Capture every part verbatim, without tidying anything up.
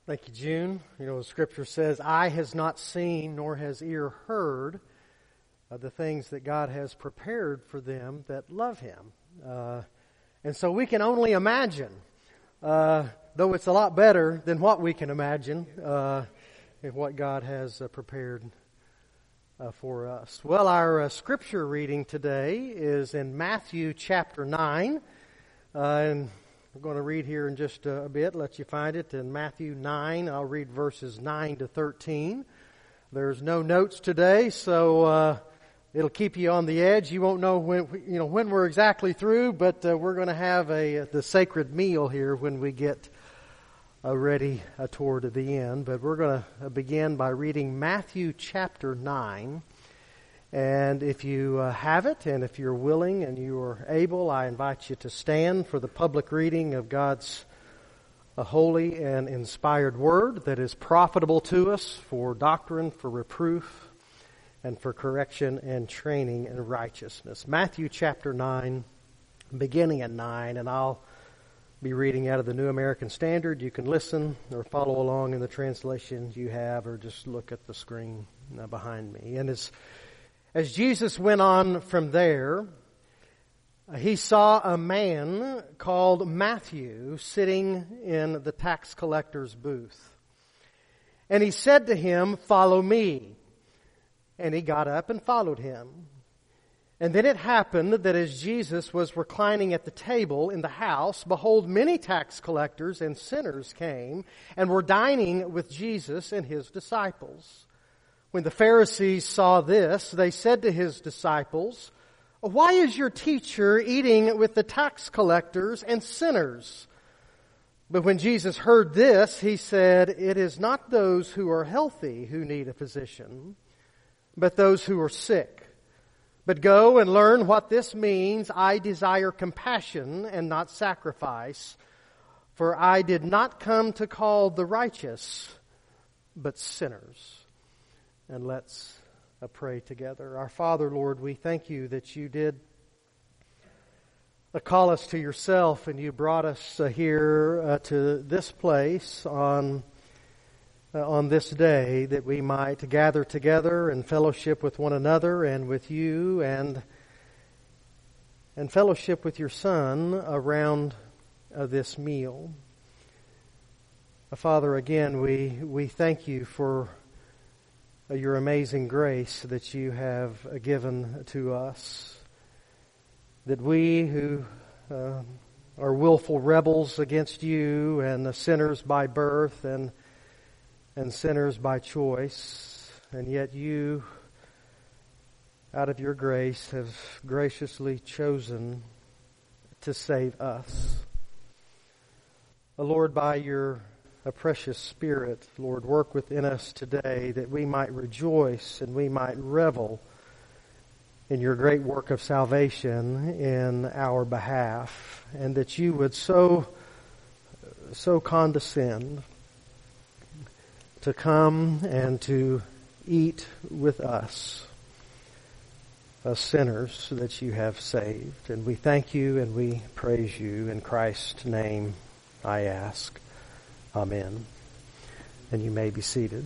Thank you, June. You know, the Scripture says, "Eye has not seen, nor has ear heard of the things that God has prepared for them that love Him." Uh, and so we can only imagine, uh, though it's a lot better than what we can imagine, uh, and what God has uh, prepared uh, for us. Well, our uh, Scripture reading today is in Matthew chapter nine, uh, and we're going to read here in just a bit, let you find it in Matthew nine. I'll read verses nine to thirteen. There's no notes today, so uh, it'll keep you on the edge. You won't know when you know when we're exactly through, but uh, we're going to have a the sacred meal here when we get uh, ready uh, toward the end. But we're going to begin by reading Matthew chapter nine. And if you uh, have it, and if you're willing and you are able, I invite you to stand for the public reading of God's uh, holy and inspired word that is profitable to us for doctrine, for reproof, and for correction and training in righteousness. Matthew chapter nine, beginning at nine, and I'll be reading out of the New American Standard. You can listen or follow along in the translation you have, or just look at the screen uh, behind me. And it's As Jesus went on from there, he saw a man called Matthew sitting in the tax collector's booth. And he said to him, "Follow me." And he got up and followed him. And then it happened that as Jesus was reclining at the table in the house, behold, many tax collectors and sinners came and were dining with Jesus and his disciples. When the Pharisees saw this, they said to his disciples, "Why is your teacher eating with the tax collectors and sinners?" But when Jesus heard this, he said, "It is not those who are healthy who need a physician, but those who are sick. But go and learn what this means. I desire compassion and not sacrifice, for I did not come to call the righteous, but sinners." And let's uh, pray together. Our Father, Lord, we thank you that you did uh, call us to yourself, and you brought us uh, here uh, to this place on uh, on this day, that we might gather together and fellowship with one another and with you, and and fellowship with your Son around uh, this meal. Uh, Father, again, we we thank you for your amazing grace that you have given to us, that we who uh, are willful rebels against you, and sinners by birth and and sinners by choice, and yet you, out of your grace, have graciously chosen to save us. Oh, Lord, by your a precious Spirit, Lord, work within us today, that we might rejoice and we might revel in your great work of salvation in our behalf, and that you would so, so condescend to come and to eat with us, as sinners that you have saved. And we thank you and we praise you. In Christ's name I ask. Amen. And you may be seated.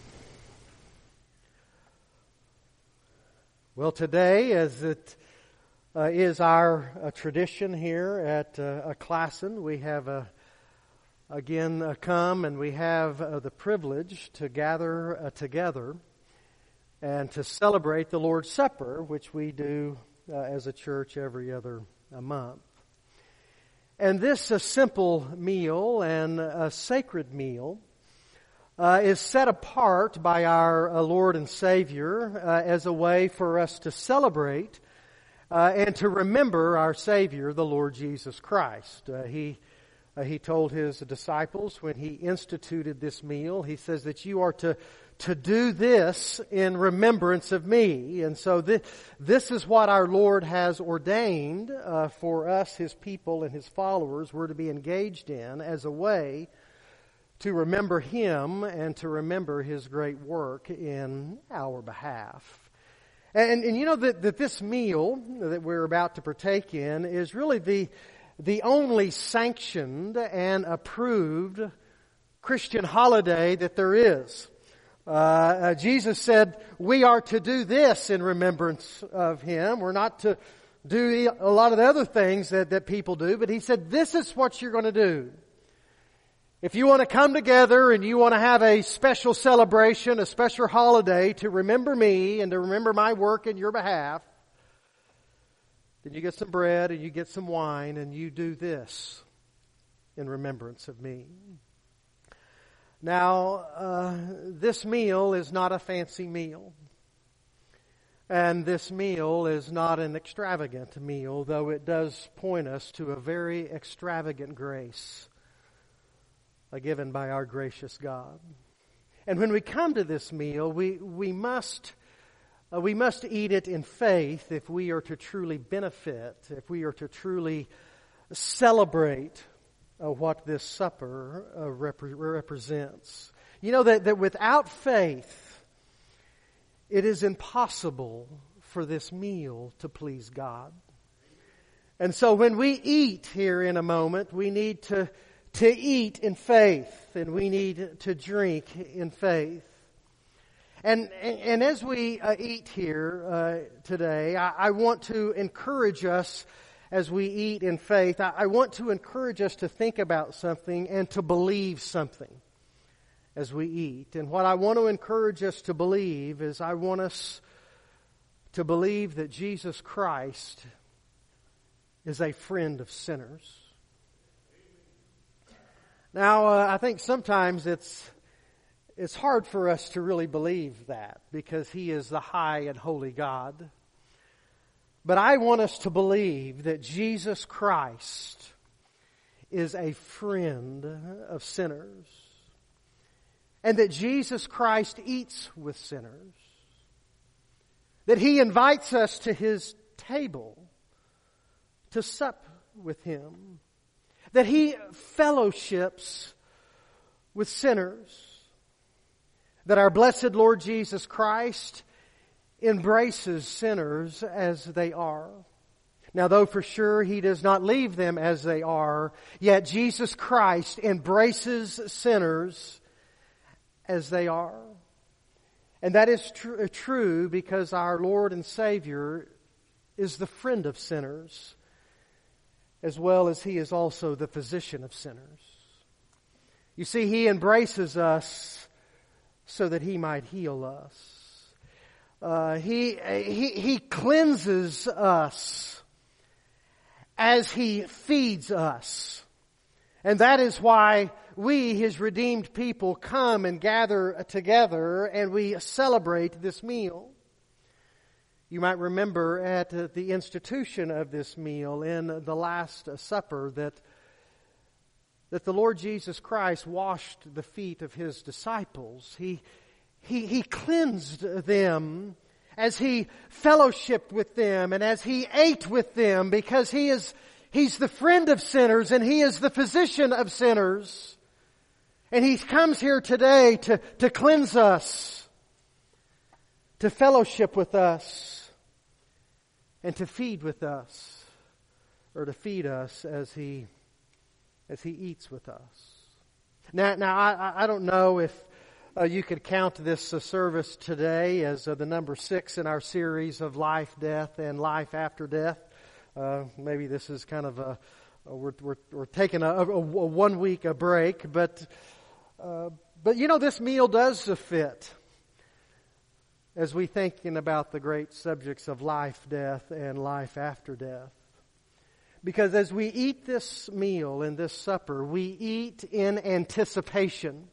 Well, today, as it uh, is our uh, tradition here at uh, Classen, we have uh, again uh, come and we have uh, the privilege to gather uh, together and to celebrate the Lord's Supper, which we do uh, as a church every other uh, month. And this a simple meal and a sacred meal uh, is set apart by our uh, Lord and Savior uh, as a way for us to celebrate uh, and to remember our Savior, the Lord Jesus Christ. Uh, he uh, he told His disciples when He instituted this meal, He says that you are to to do this in remembrance of me. And so this, this is what our Lord has ordained uh, for us, His people and His followers, we're to be engaged in as a way to remember Him and to remember His great work in our behalf. And, and you know that, that this meal that we're about to partake in is really the, the only sanctioned and approved Christian holiday that there is. Uh, uh, Jesus said we are to do this in remembrance of Him. We're not to do a lot of the other things that, that people do, but He said this is what you're going to do. If you want to come together and you want to have a special celebration, a special holiday to remember me and to remember my work in your behalf, then you get some bread and you get some wine and you do this in remembrance of me. Now, uh, this meal is not a fancy meal. And this meal is not an extravagant meal, though it does point us to a very extravagant grace uh, given by our gracious God. And when we come to this meal, we, we must uh, we must eat it in faith if we are to truly benefit, if we are to truly celebrate Uh, what this supper uh, rep- represents. You know that, that without faith, it is impossible for this meal to please God. And so when we eat here in a moment, we need to, to eat in faith, and we need to drink in faith. And, and, and as we uh, eat here uh, today, I, I want to encourage us as we eat in faith. I, I want to encourage us to think about something and to believe something as we eat. And what I want to encourage us to believe is I want us to believe that Jesus Christ is a friend of sinners. Now, uh, I think sometimes it's it's hard for us to really believe that because He is the high and holy God. But I want us to believe that Jesus Christ is a friend of sinners. And that Jesus Christ eats with sinners. That He invites us to His table to sup with Him. That He fellowships with sinners. That our blessed Lord Jesus Christ embraces sinners as they are. Now, though for sure He does not leave them as they are, yet Jesus Christ embraces sinners as they are. And that is tr- true because our Lord and Savior is the friend of sinners, as well as He is also the physician of sinners. You see, He embraces us so that He might heal us. Uh, he, he, he cleanses us as He feeds us. And that is why we, His redeemed people, come and gather together and we celebrate this meal. You might remember at the institution of this meal in the Last Supper that, that the Lord Jesus Christ washed the feet of His disciples. He He, he cleansed them as He fellowshiped with them and as He ate with them because He is, He's the friend of sinners and He is the physician of sinners. And He comes here today to, to cleanse us, to fellowship with us, and to feed with us, or to feed us as He, as He eats with us. Now, now I, I don't know if Uh, you could count this uh, service today as uh, the number six in our series of life, death, and life after death. Uh, maybe this is kind of a, a we're, we're we're taking a, a, a one week a break, but uh, but you know this meal does fit as we thinking about the great subjects of life, death, and life after death. Because as we eat this meal and this supper, we eat in anticipation.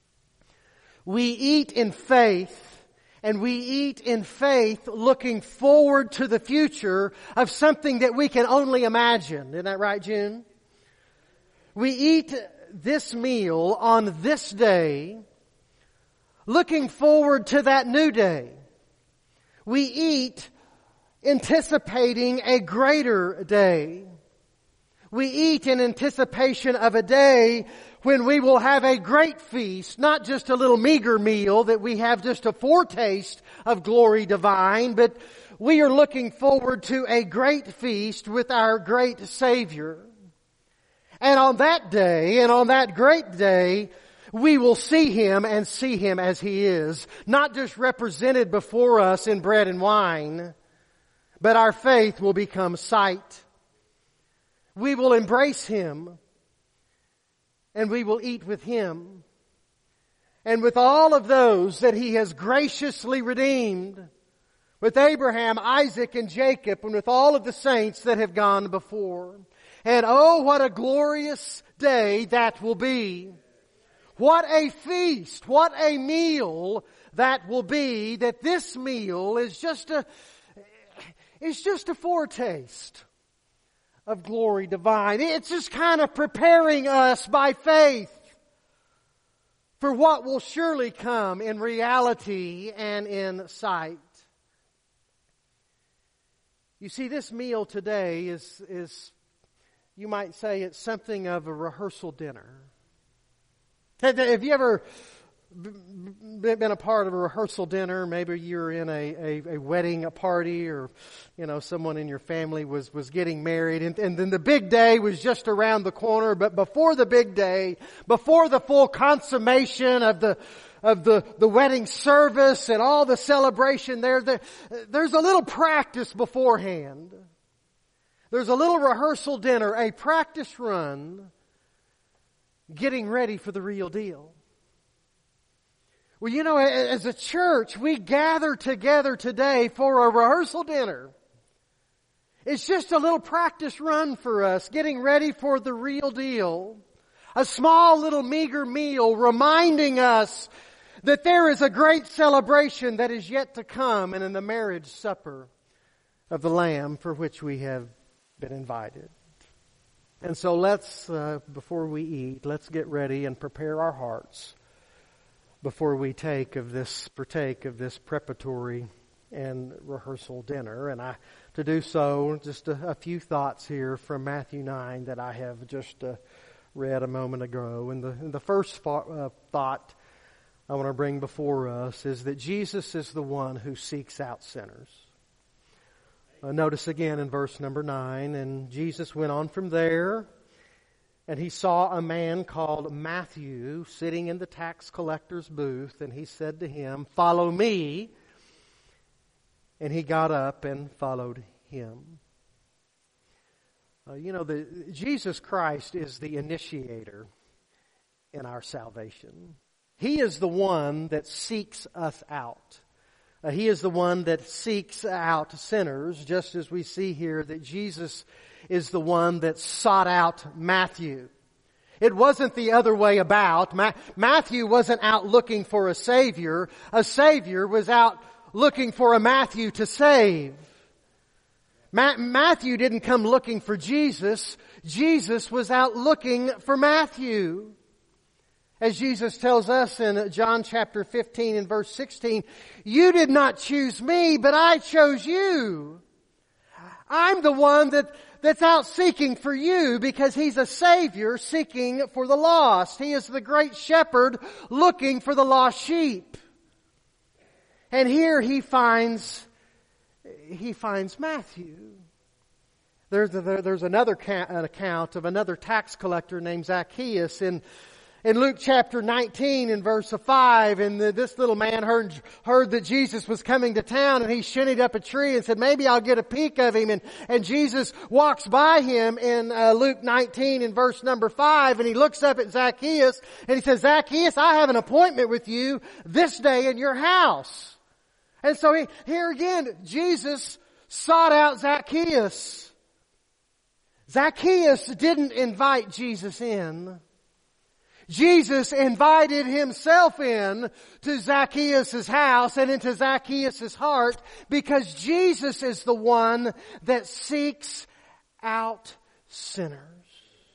We eat in faith, and we eat in faith looking forward to the future of something that we can only imagine. Isn't that right, June? We eat this meal on this day, looking forward to that new day. We eat anticipating a greater day. We eat in anticipation of a day when we will have a great feast, not just a little meager meal that we have just a foretaste of glory divine, but we are looking forward to a great feast with our great Savior. And on that day, and on that great day, we will see Him and see Him as He is, not just represented before us in bread and wine, but our faith will become sight. We will embrace Him, and we will eat with Him, and with all of those that He has graciously redeemed, with Abraham, Isaac, and Jacob, and with all of the saints that have gone before. And oh, what a glorious day that will be. What a feast, what a meal that will be, that this meal is just a, is just a foretaste of glory divine. It's just kind of preparing us by faith for what will surely come in reality and in sight. You see, this meal today is, is, you might say, it's something of a rehearsal dinner. Have you ever been a part of a rehearsal dinner? Maybe you're in a, a, a wedding, a party, or, you know, someone in your family was, was getting married, and, and then the big day was just around the corner. But before the big day, before the full consummation of the of the, the wedding service and all the celebration there, there, there's a little practice beforehand. There's a little rehearsal dinner, a practice run, getting ready for the real deal. Well, you know, as a church, we gather together today for a rehearsal dinner. It's just a little practice run for us, getting ready for the real deal. A small little meager meal reminding us that there is a great celebration that is yet to come, and in the marriage supper of the Lamb for which we have been invited. And so let's, uh, before we eat, let's get ready and prepare our hearts before we take of this, partake of this preparatory and rehearsal dinner. And I, to do so, just a, a few thoughts here from Matthew nine that I have just uh, read a moment ago. And the, and the first thought, uh, thought I want to bring before us is that Jesus is the one who seeks out sinners. Uh, notice again in verse number nine, and Jesus went on from there, and he saw a man called Matthew sitting in the tax collector's booth, and he said to him, "Follow me." And he got up and followed him. Uh, you know, the, Jesus Christ is the initiator in our salvation. He is the one that seeks us out. Uh, he is the one that seeks out sinners, just as we see here that Jesus is the one that sought out Matthew. It wasn't the other way about. Ma- Matthew wasn't out looking for a Savior. A Savior was out looking for a Matthew to save. Ma- Matthew didn't come looking for Jesus. Jesus was out looking for Matthew. As Jesus tells us in John chapter fifteen and verse sixteen, "You did not choose me, but I chose you." I'm the one that, that's out seeking for you, because He's a Savior seeking for the lost. He is the great shepherd looking for the lost sheep. And here he finds, he finds Matthew. There's, there's another account of another tax collector named Zacchaeus in In Luke chapter nineteen and verse five, and the, this little man heard, heard that Jesus was coming to town, and he shinnied up a tree and said, "Maybe I'll get a peek of him." And, and Jesus walks by him in uh, Luke nineteen and verse number five, and he looks up at Zacchaeus and he says, "Zacchaeus, I have an appointment with you this day in your house." And so he, here again, Jesus sought out Zacchaeus. Zacchaeus didn't invite Jesus in. Jesus invited Himself in to Zacchaeus' house and into Zacchaeus' heart, because Jesus is the one that seeks out sinners.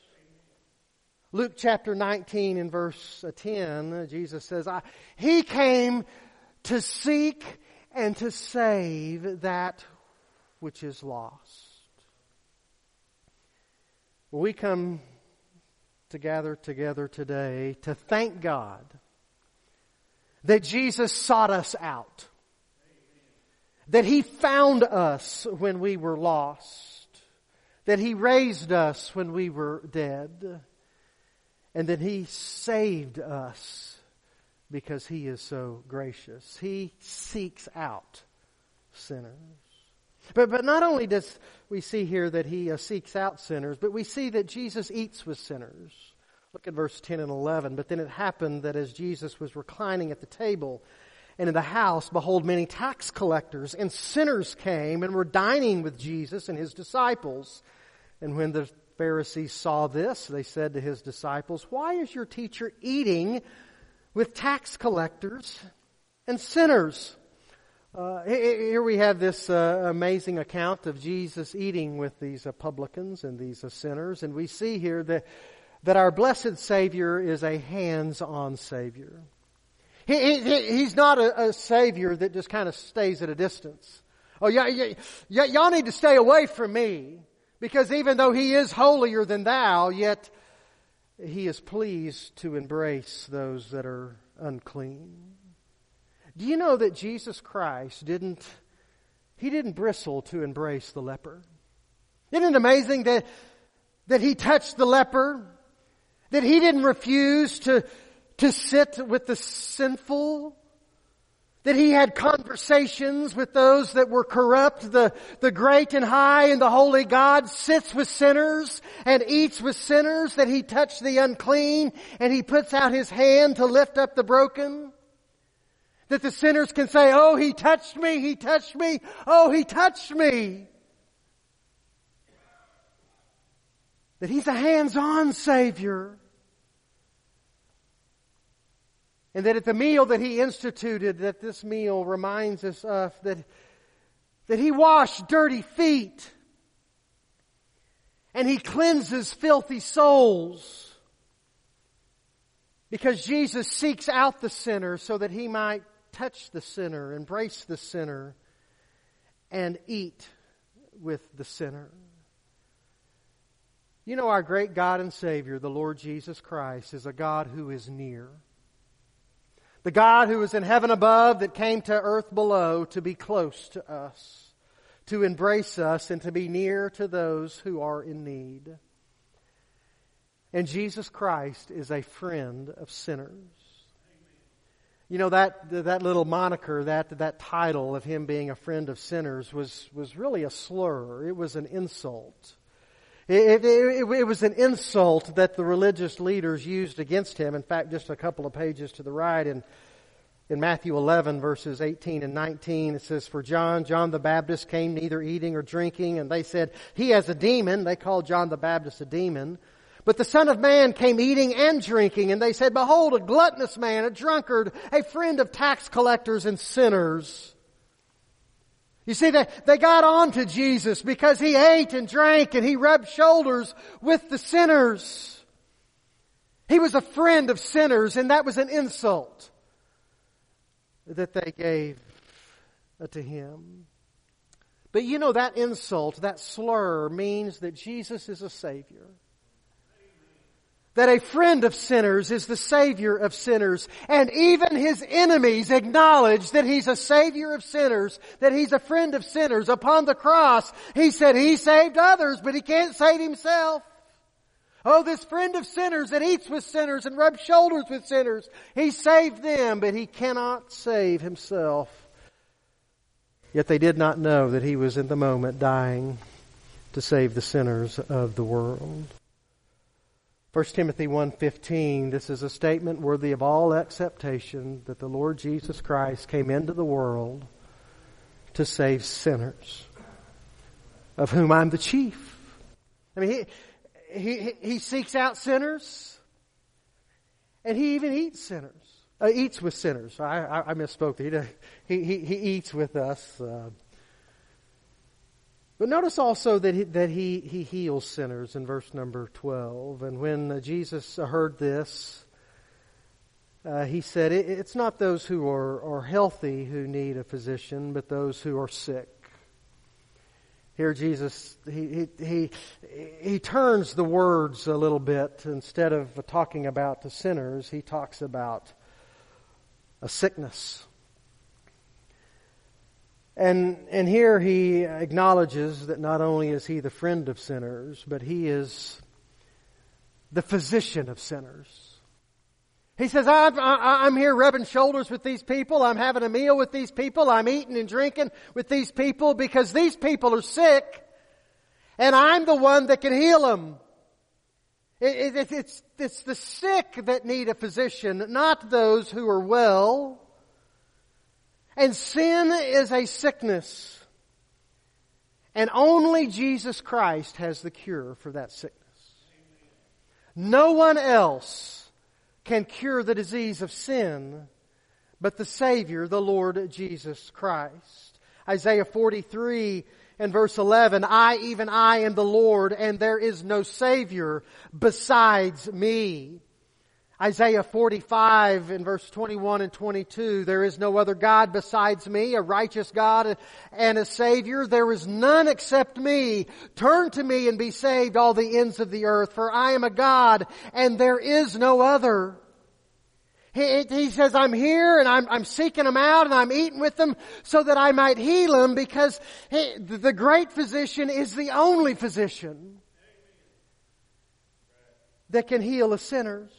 Luke chapter nineteen and verse ten, Jesus says, I, He came to seek and to save that which is lost. We come to gather together today to thank God that Jesus sought us out, that He found us when we were lost, that He raised us when we were dead, and that He saved us because He is so gracious. He seeks out sinners. But but not only does we see here that He uh, seeks out sinners, but we see that Jesus eats with sinners. Look at verse ten and eleven. But then it happened that as Jesus was reclining at the table, and in the house, behold, many tax collectors and sinners came and were dining with Jesus and His disciples. And when the Pharisees saw this, they said to His disciples, "Why is your teacher eating with tax collectors and sinners?" Uh, here we have this uh, amazing account of Jesus eating with these uh, publicans and these uh, sinners. And we see here that, that our blessed Savior is a hands-on Savior. He, he, he's not a, a Savior that just kind of stays at a distance. Oh, yeah, yeah, yeah, y'all need to stay away from me, because even though He is holier than thou, yet He is pleased to embrace those that are unclean. Do you know that Jesus Christ didn't, He didn't bristle to embrace the leper? Isn't it amazing that, that He touched the leper? That He didn't refuse to, to sit with the sinful? That He had conversations with those that were corrupt? The, the great and high and the holy God sits with sinners and eats with sinners? That He touched the unclean and He puts out His hand to lift up the broken? That the sinners can say, "Oh, He touched me, He touched me, oh, He touched me." That He's a hands-on Savior. And that at the meal that He instituted, that this meal reminds us of that, that He washed dirty feet. And He cleanses filthy souls. Because Jesus seeks out the sinner so that He might touch the sinner, embrace the sinner, and eat with the sinner. You know, our great God and Savior, the Lord Jesus Christ, is a God who is near. The God who is in heaven above that came to earth below to be close to us, to embrace us, and to be near to those who are in need. And Jesus Christ is a friend of sinners. You know, that that little moniker, that that title of Him being a friend of sinners was, was really a slur. It was an insult. It, it, it, it was an insult that the religious leaders used against Him. In fact, just a couple of pages to the right in, in Matthew eleven, verses eighteen and nineteen, it says, "For John, John the Baptist came neither eating or drinking, and they said, 'He has a demon.' They called John the Baptist a demon. But the Son of Man came eating and drinking, and they said, 'Behold, a gluttonous man, a drunkard, a friend of tax collectors and sinners.'" You see, they, they got on to Jesus because He ate and drank and He rubbed shoulders with the sinners. He was a friend of sinners, and that was an insult that they gave to Him. But you know, that insult, that slur, means that Jesus is a Savior. That a friend of sinners is the Savior of sinners. And even His enemies acknowledge that He's a Savior of sinners, that He's a friend of sinners. Upon the cross, He said He saved others, but He can't save Himself. Oh, this friend of sinners that eats with sinners and rubs shoulders with sinners, He saved them, but He cannot save Himself. Yet they did not know that He was in the moment dying to save the sinners of the world. First Timothy one fifteen, this is a statement worthy of all acceptation, that the Lord Jesus Christ came into the world to save sinners, of whom I'm the chief. I mean, he, he, he seeks out sinners, and He even eats sinners, uh, eats with sinners. I, I, I misspoke. He, he, he eats with us. Uh, But notice also that he, that he, he heals sinners in verse number twelve. And when uh, Jesus heard this, uh, He said, it, it's not those who are, are healthy who need a physician, but those who are sick. Here Jesus, he, he, he, he turns the words a little bit. Instead of talking about the sinners, He talks about a sickness. And and here He acknowledges that not only is He the friend of sinners, but He is the physician of sinners. He says, I'm, I'm here rubbing shoulders with these people. I'm having a meal with these people. I'm eating and drinking with these people because these people are sick. And I'm the one that can heal them. It, it, it's, it's the sick that need a physician, not those who are well. And sin is a sickness. And only Jesus Christ has the cure for that sickness. No one else can cure the disease of sin but the Savior, the Lord Jesus Christ. Isaiah forty-three and verse eleven, I, even I, am the Lord, and there is no Savior besides me. Isaiah forty-five and verse twenty-one and twenty-two, there is no other God besides me, a righteous God and a Savior. There is none except me. Turn to me and be saved, all the ends of the earth, for I am a God and there is no other. He, he says, I'm here and I'm, I'm seeking them out and I'm eating with them so that I might heal them, because he, the great physician is the only physician that can heal the sinners.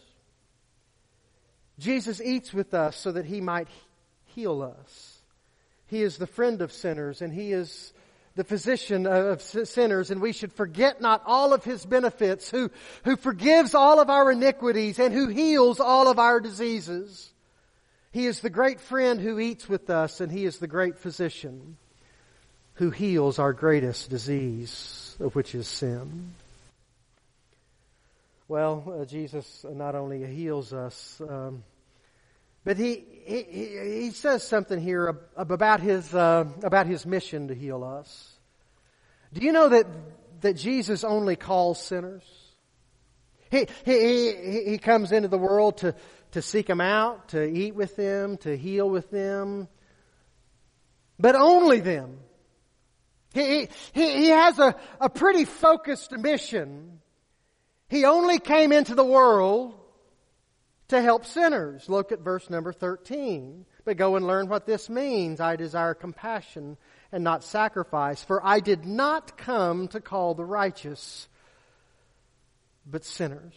Jesus eats with us so that He might heal us. He is the friend of sinners and He is the physician of sinners, and we should forget not all of His benefits, who, who forgives all of our iniquities and who heals all of our diseases. He is the great friend who eats with us, and He is the great physician who heals our greatest disease, which is sin. Well, uh, Jesus not only heals us, um, but he, he he says something here about his uh, about his mission to heal us. Do you know that that Jesus only calls sinners? He he he, he comes into the world to to seek them out, to eat with them, to heal with them, but only them. He he he has a a pretty focused mission. He only came into the world to help sinners. Look at verse number thirteen. But go and learn what this means. I desire compassion and not sacrifice. For I did not come to call the righteous, but sinners.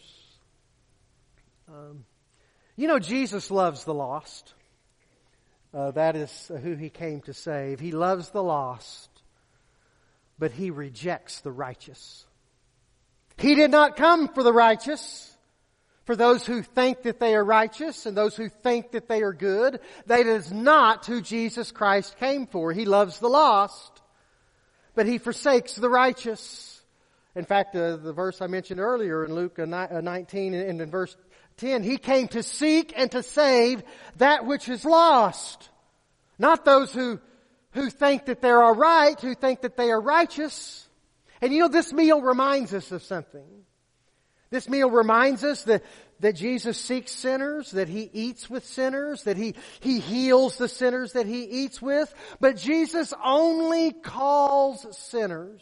Um, you know, Jesus loves the lost. Uh, that is who He came to save. He loves the lost, but He rejects the righteous. He did not come for the righteous, for those who think that they are righteous and those who think that they are good. That is not who Jesus Christ came for. He loves the lost, but He forsakes the righteous. In fact, uh, the verse I mentioned earlier in Luke nineteen and in verse ten, He came to seek and to save that which is lost. Not those who, who think that they are right, who think that they are righteous. And you know, this meal reminds us of something. This meal reminds us that, that Jesus seeks sinners, that He eats with sinners, that He, He heals the sinners that He eats with. But Jesus only calls sinners.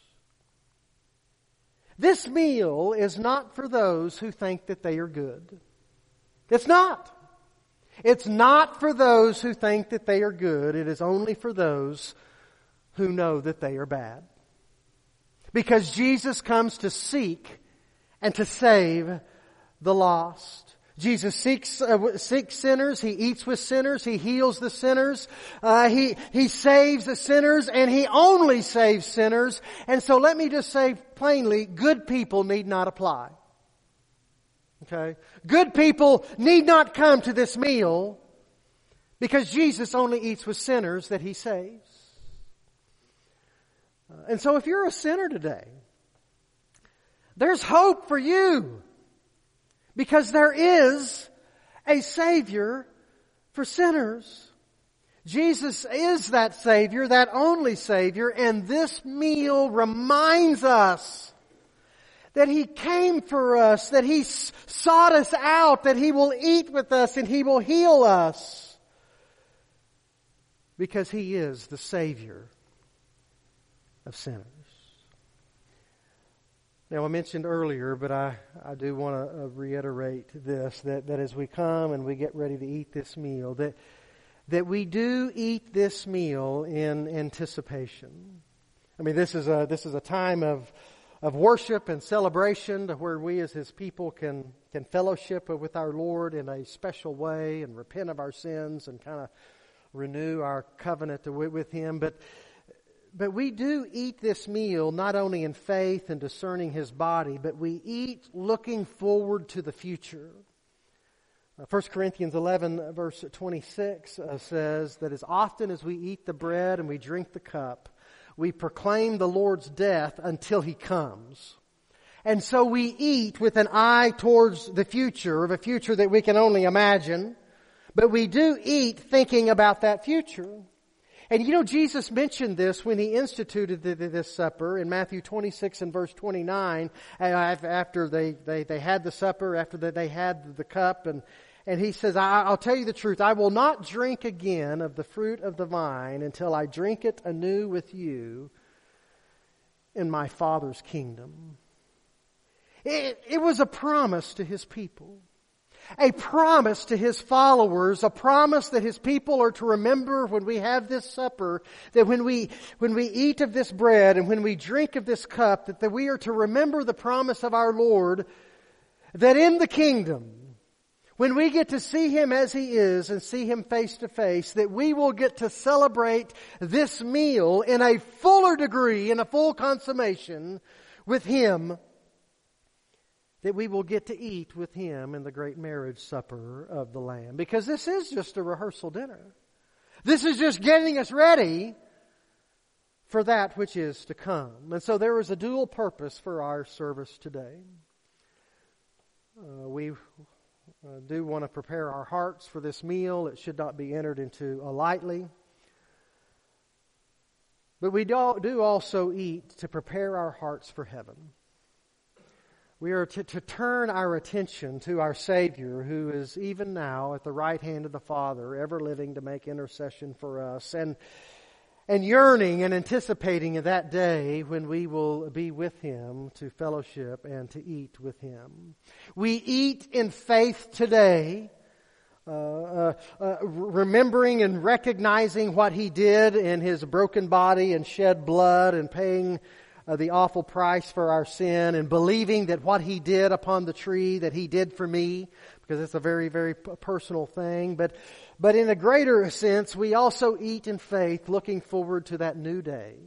This meal is not for those who think that they are good. It's not. It's not for those who think that they are good. It is only for those who know that they are bad. Because Jesus comes to seek and to save the lost. Jesus seeks uh, seeks sinners. He eats with sinners. He heals the sinners. Uh, he he saves the sinners, and He only saves sinners. And so, let me just say plainly: good people need not apply. Okay, good people need not come to this meal, because Jesus only eats with sinners that He saves. Uh, and so, if you're a sinner today, there's hope for you, because there is a Savior for sinners. Jesus is that Savior, that only Savior, and this meal reminds us that He came for us, that He sought us out, that He will eat with us and He will heal us, because He is the Savior of sinners. Now, I mentioned earlier, but I, I do want to reiterate this, that, that as we come and we get ready to eat this meal, that, that we do eat this meal in anticipation. I mean, this is a, this is a time of, of worship and celebration, to where we as His people can, can fellowship with our Lord in a special way and repent of our sins and kind of renew our covenant with Him. But But we do eat this meal not only in faith and discerning His body, but we eat looking forward to the future. Uh, First Corinthians eleven verse twenty-six uh, says that as often as we eat the bread and we drink the cup, we proclaim the Lord's death until He comes. And so we eat with an eye towards the future, of a future that we can only imagine, but we do eat thinking about that future. And you know, Jesus mentioned this when He instituted this supper in Matthew twenty-six and verse twenty-nine, after they, they, they had the supper, after they had the cup, and, and He says, I'll tell you the truth, I will not drink again of the fruit of the vine until I drink it anew with you in my Father's kingdom. It, it was a promise to His people. A promise to His followers, a promise that His people are to remember when we have this supper, that when we, when we eat of this bread and when we drink of this cup, that, that we are to remember the promise of our Lord, that in the kingdom, when we get to see Him as He is and see Him face to face, that we will get to celebrate this meal in a fuller degree, in a full consummation with Him, that we will get to eat with Him in the great marriage supper of the Lamb. Because this is just a rehearsal dinner. This is just getting us ready for that which is to come. And so there is a dual purpose for our service today. Uh, we uh, do want to prepare our hearts for this meal. It should not be entered into lightly. But we do, do also eat to prepare our hearts for heaven. We are to, to turn our attention to our Savior, who is even now at the right hand of the Father, ever living to make intercession for us, and and yearning and anticipating that day when we will be with Him to fellowship and to eat with Him. We eat in faith today, uh, uh, uh, remembering and recognizing what He did in His broken body and shed blood and paying Uh, the awful price for our sin, and believing that what He did upon the tree, that He did for me, because it's a very, very p- personal thing. But, but in a greater sense, we also eat in faith, looking forward to that new day.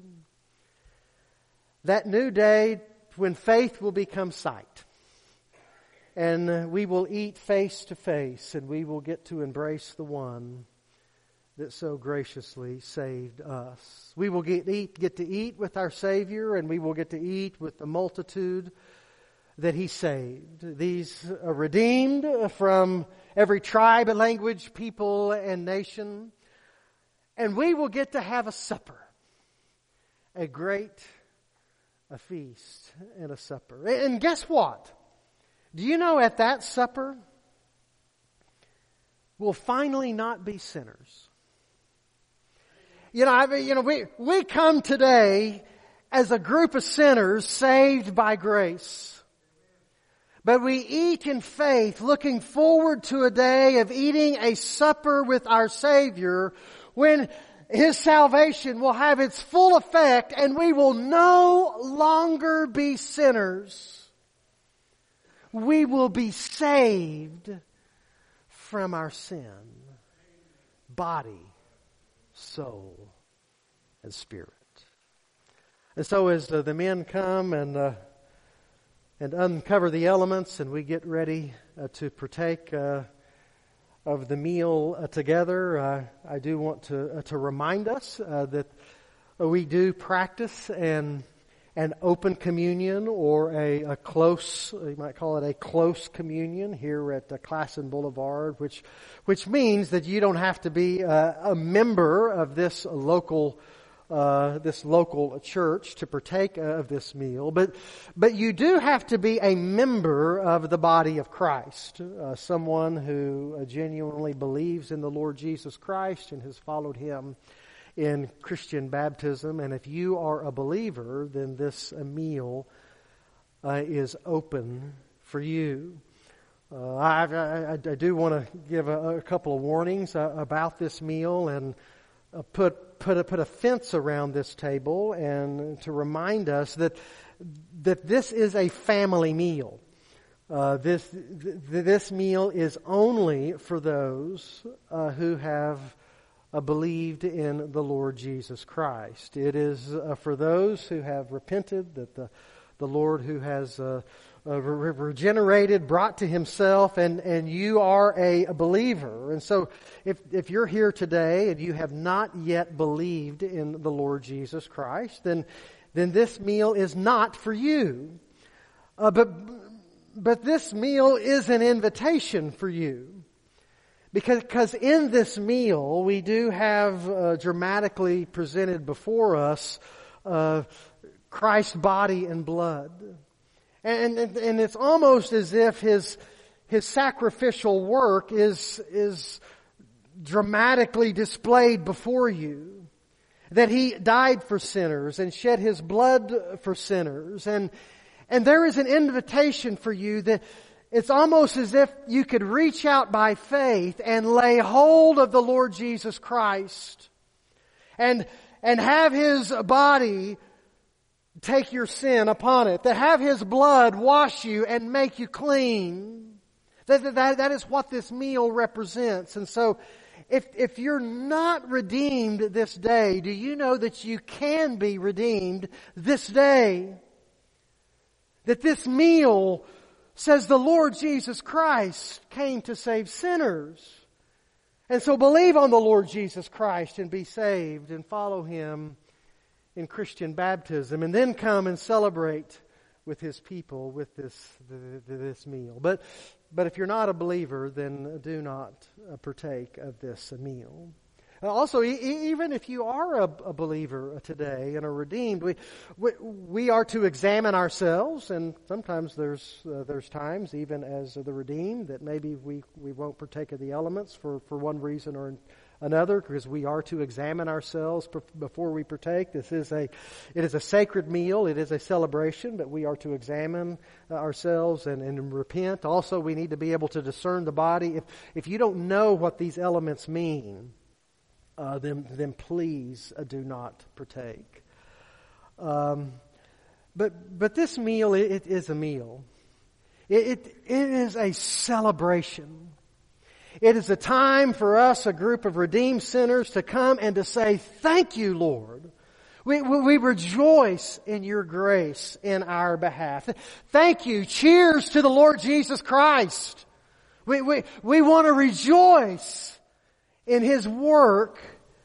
That new day when faith will become sight. And uh, we will eat face to face, and we will get to embrace the one that so graciously saved us. We will get, eat, get to eat with our Savior, and we will get to eat with the multitude that He saved. These are redeemed from every tribe and language, people and nation. And we will get to have a supper, a great a feast and a supper. And guess what? Do you know at that supper, we'll finally not be sinners. You know, I mean, you know, we, we come today as a group of sinners saved by grace. But we eat in faith, looking forward to a day of eating a supper with our Savior, when His salvation will have its full effect and we will no longer be sinners. We will be saved from our sin, body, soul, and spirit. And so as uh, the men come and uh, and uncover the elements, and we get ready uh, to partake uh, of the meal uh, together, uh, I do want to uh, to remind us uh, that we do practice an an open communion, or a, a close, you might call it a close communion here at uh, Classen Boulevard, which which means that you don't have to be uh, a member of this local uh, this local church to partake of this meal, but but you do have to be a member of the body of Christ, uh, someone who uh, genuinely believes in the Lord Jesus Christ and has followed Him in Christian baptism. And if you are a believer, then this uh, meal uh, is open for you. Uh, I, I, I do want to give a, a couple of warnings uh, about this meal, and uh, put put a, put a fence around this table, and to remind us that that this is a family meal. Uh, this th- this meal is only for those uh, who have uh, believed in the Lord Jesus Christ. It is uh, for those who have repented, that the the Lord who has uh, uh, re- regenerated, brought to Himself, and and you are a, a believer. And so, if if you're here today and you have not yet believed in the Lord Jesus Christ, then then this meal is not for you. Uh, but But this meal is an invitation for you. Because, because in this meal, we do have uh, dramatically presented before us uh, Christ's body and blood. And, and, and it's almost as if His, His sacrificial work is, is dramatically displayed before you. That He died for sinners and shed His blood for sinners. And And there is an invitation for you that it's almost as if you could reach out by faith and lay hold of the Lord Jesus Christ and, and have His body take your sin upon it, to have His blood wash you and make you clean. That, that, that is what this meal represents. And so if, if you're not redeemed this day, do you know that you can be redeemed this day? That this meal says the Lord Jesus Christ came to save sinners. And so believe on the Lord Jesus Christ and be saved and follow Him in Christian baptism, and then come and celebrate with His people with this this meal. But but if you're not a believer, then do not partake of this meal. Also, e- even if you are a, a believer today and are redeemed, we, we we are to examine ourselves, and sometimes there's uh, there's times, even as the redeemed, that maybe we, we won't partake of the elements for, for one reason or another, because we are to examine ourselves before we partake. This is a it is a sacred meal, it is a celebration, but we are to examine ourselves and, and repent. Also, we need to be able to discern the body. If if you don't know what these elements mean, Uh, then, then please uh, do not partake. Um, but but this meal, it, it is a meal. It, it it is a celebration. It is a time for us, a group of redeemed sinners, to come and to say, "Thank you, Lord. We, we we rejoice in your grace in our behalf. Thank you. Cheers to the Lord Jesus Christ. We we we want to rejoice in His work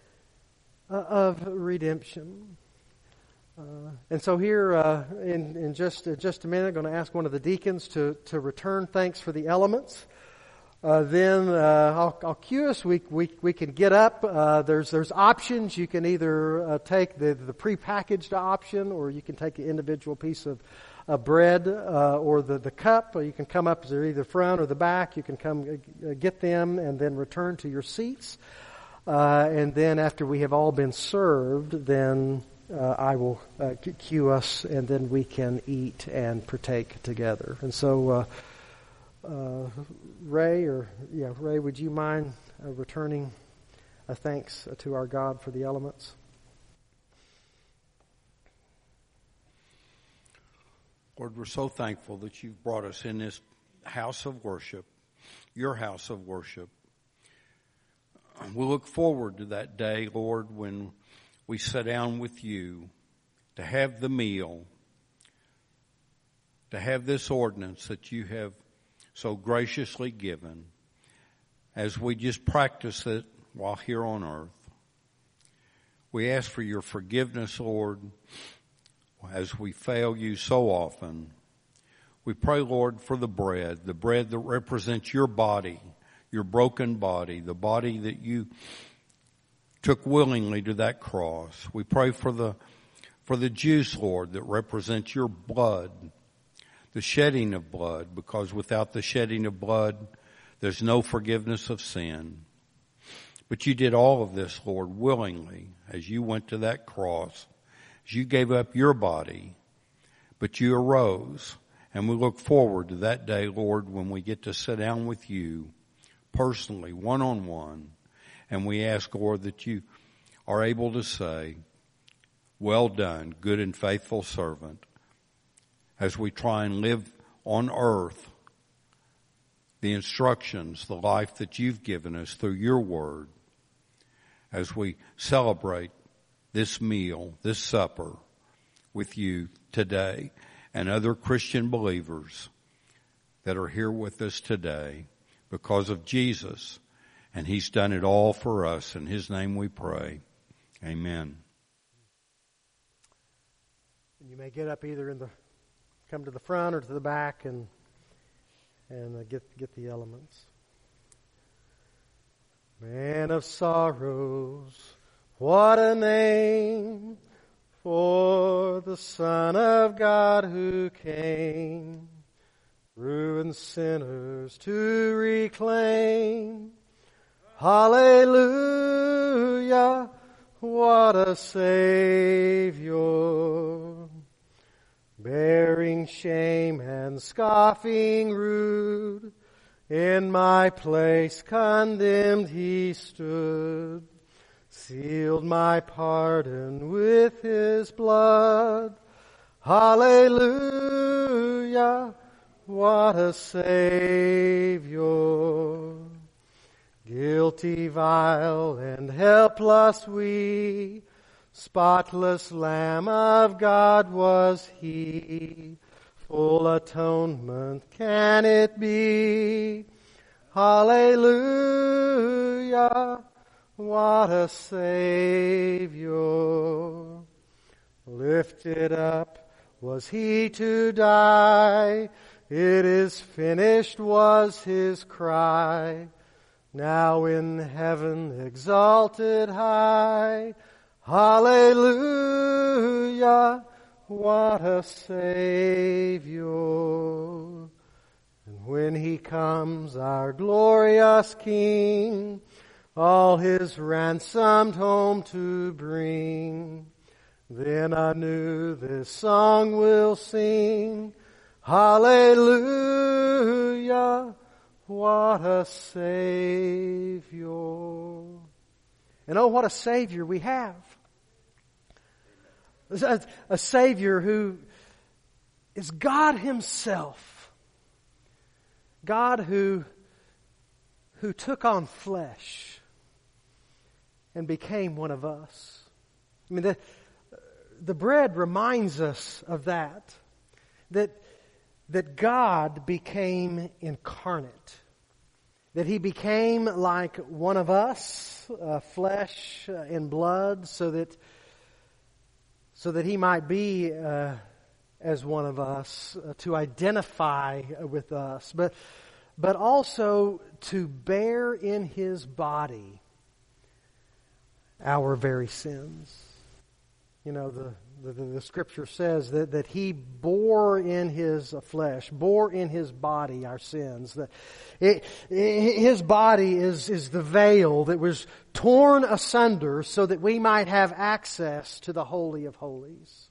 uh, of redemption." Uh, and so here, uh, in, in just uh, just a minute, I'm going to ask one of the deacons to, to return thanks for the elements. Uh, then uh, I'll, I'll cue us. We we we can get up. Uh, there's there's options. You can either uh, take the the prepackaged option, or you can take an individual piece of uh, bread uh, or the the cup. Or you can come up to either front or the back. You can come uh, get them and then return to your seats. Uh, and then after we have all been served, then uh, I will uh, cue us, and then we can eat and partake together. And so. Uh, Uh, Ray, or yeah, Ray, would you mind uh, returning a thanks to our God for the elements? Lord, we're so thankful that you've brought us in this house of worship, your house of worship. We look forward to that day, Lord, when we sit down with you to have the meal, to have this ordinance that you have so graciously given, as we just practice it while here on earth. We ask for your forgiveness, Lord, as we fail you so often. We pray, Lord, for the bread, the bread that represents your body, your broken body, the body that you took willingly to that cross. We pray for the, for the juice, Lord, that represents your blood, the shedding of blood, because without the shedding of blood, there's no forgiveness of sin. But you did all of this, Lord, willingly, as you went to that cross, as you gave up your body, but you arose. And we look forward to that day, Lord, when we get to sit down with you personally, one-on-one, and we ask, Lord, that you are able to say, "Well done, good and faithful servant." as we try and live on earth the instructions, the life that you've given us through your word, as we celebrate this meal, this supper with you today and other Christian believers that are here with us today because of Jesus. And He's done it all for us. In His name we pray. Amen. And you may get up either in the, come to the front or to the back and and uh, get get the elements. Man of sorrows, what a name for the Son of God who came, ruined sinners to reclaim. Hallelujah, what a Savior, bearing shame and scoffing rude. In my place condemned He stood, sealed my pardon with His blood. Hallelujah, what a Savior. Guilty, vile, and helpless we, spotless Lamb of God was He. Full atonement can it be? Hallelujah, what a Savior. Lifted up was He to die. It is finished was His cry. Now in heaven exalted high. Hallelujah, what a Savior. And when He comes, our glorious King, all His ransomed home to bring, then anew this song we'll sing. Hallelujah, what a Savior. And oh, what a Savior we have. A, a Savior who is God Himself. God who, who took on flesh and became one of us. I mean, the, the bread reminds us of that. That that God became incarnate. That He became like one of us, uh, flesh and blood, so that so that He might be uh, as one of us, uh, to identify with us, but but also to bear in His body our very sins. You know, the The, the, the Scripture says that, that He bore in His flesh, bore in His body our sins. That it, it, His body is, is the veil that was torn asunder so that we might have access to the Holy of Holies.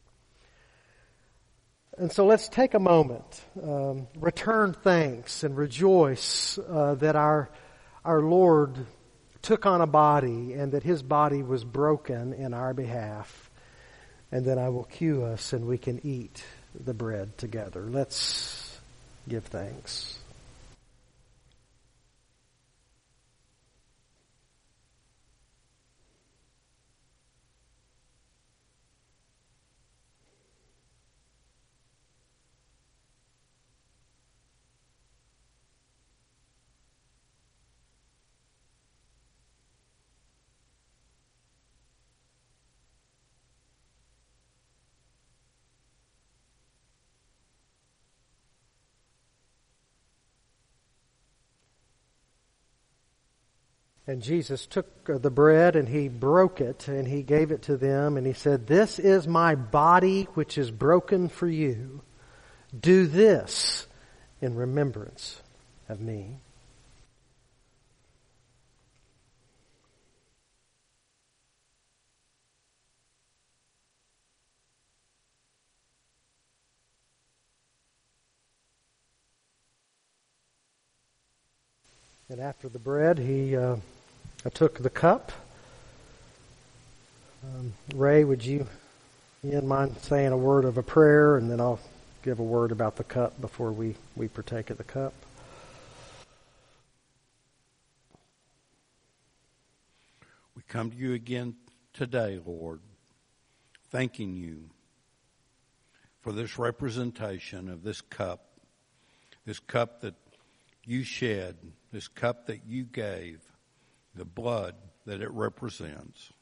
And so let's take a moment, um, return thanks and rejoice uh, that our, our Lord took on a body and that His body was broken in our behalf. And then I will cue us and we can eat the bread together. Let's give thanks. And Jesus took the bread and He broke it and He gave it to them and He said, "This is my body which is broken for you. Do this in remembrance of me." And after the bread, He uh, I took the cup. Um, Ray, would you, you mind saying a word of a prayer, and then I'll give a word about the cup before we, we partake of the cup. We come to you again today, Lord, thanking you for this representation of this cup, this cup that you shed, this cup that you gave, the blood that it represents,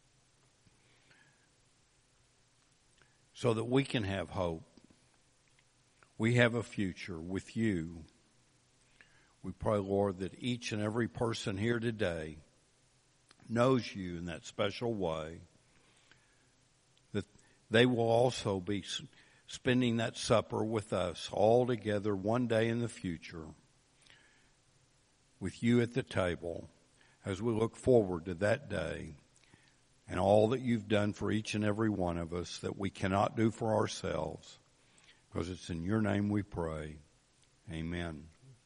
so that we can have hope. We have a future with you. We pray, Lord, that each and every person here today knows you in that special way, that they will also be spending that supper with us all together one day in the future, with you at the table, as we look forward to that day and all that you've done for each and every one of us that we cannot do for ourselves, because it's in your name we pray. Amen.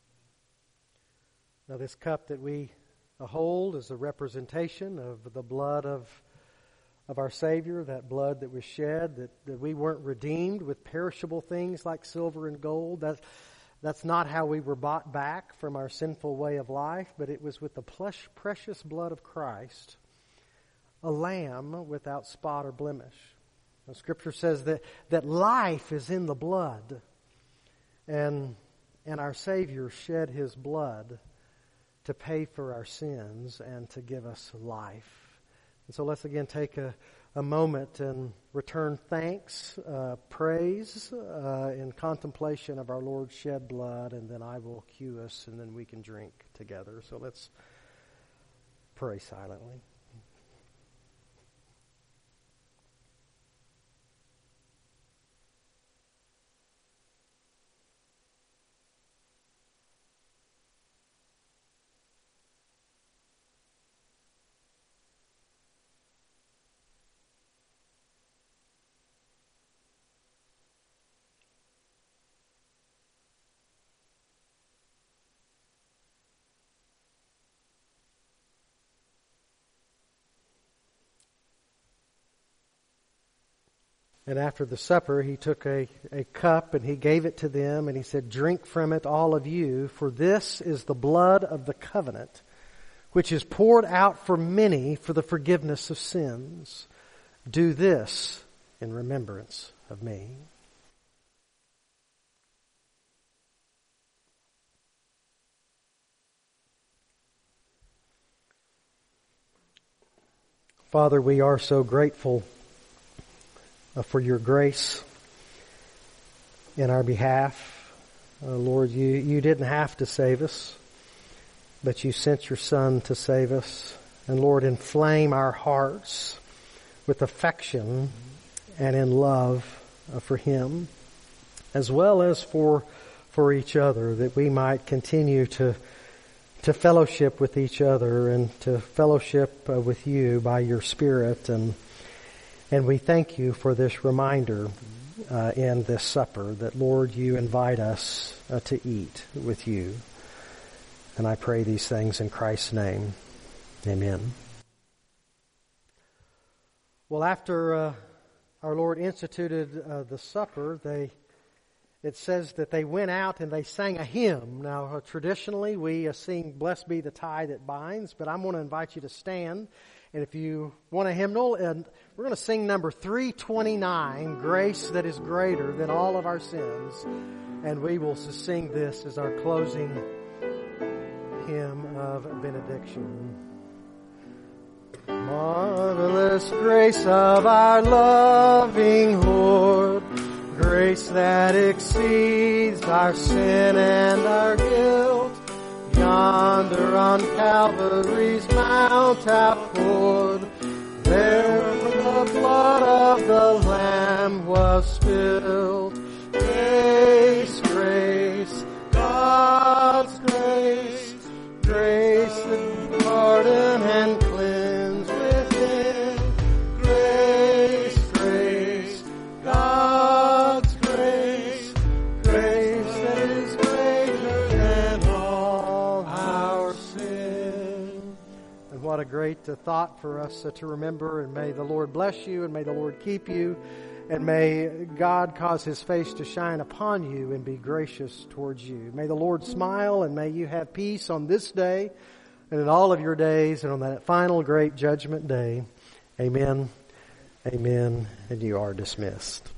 Now this cup that we hold is a representation of the blood of of our Savior, that blood that was shed, that, that we weren't redeemed with perishable things like silver and gold. That, that's not how we were bought back from our sinful way of life, but it was with the plush, precious blood of Christ, a lamb without spot or blemish. The Scripture says that, that life is in the blood, and, and our Savior shed His blood to pay for our sins and to give us life. And so let's again take a, a moment and return thanks, uh, praise, uh, in contemplation of our Lord's shed blood, and then I will cue us, and then we can drink together. So let's pray silently. And after the supper, he took a, a cup and he gave it to them, and he said, "Drink from it, all of you, for this is the blood of the covenant, which is poured out for many for the forgiveness of sins. Do this in remembrance of me." Father, we are so grateful for your grace in our behalf. Uh, Lord, you, you didn't have to save us, but you sent your Son to save us. And Lord, inflame our hearts with affection and in love uh, for Him, as well as for for each other, that we might continue to to fellowship with each other and to fellowship uh, with you by your Spirit. And And we thank you for this reminder uh, in this supper that, Lord, you invite us uh, to eat with you. And I pray these things in Christ's name. Amen. Well, after uh, our Lord instituted uh, the supper, they it says that they went out and they sang a hymn. Now, uh, traditionally, we uh, sing "Blessed Be the Tie That Binds," but I'm going to invite you to stand. And if you want a hymnal, and we're going to sing number three twenty-nine, "Grace That Is Greater Than All of Our Sins." And we will sing this as our closing hymn of benediction. Marvelous grace of our loving Lord, grace that exceeds our sin and our guilt, yonder on Calvary's mount outpoured, there the blood of the Lamb was spilled. Grace, grace, God's grace, grace that pardon and cleanse within. Grace, grace, God's grace, grace that is greater than all our sin. And what a great uh, thought for us uh, to remember. And may the Lord bless you, and may the Lord keep you, And may God cause His face to shine upon you and be gracious towards you. May the Lord smile, and may you have peace on this day and in all of your days and on that final great judgment day. Amen. Amen. And you are dismissed.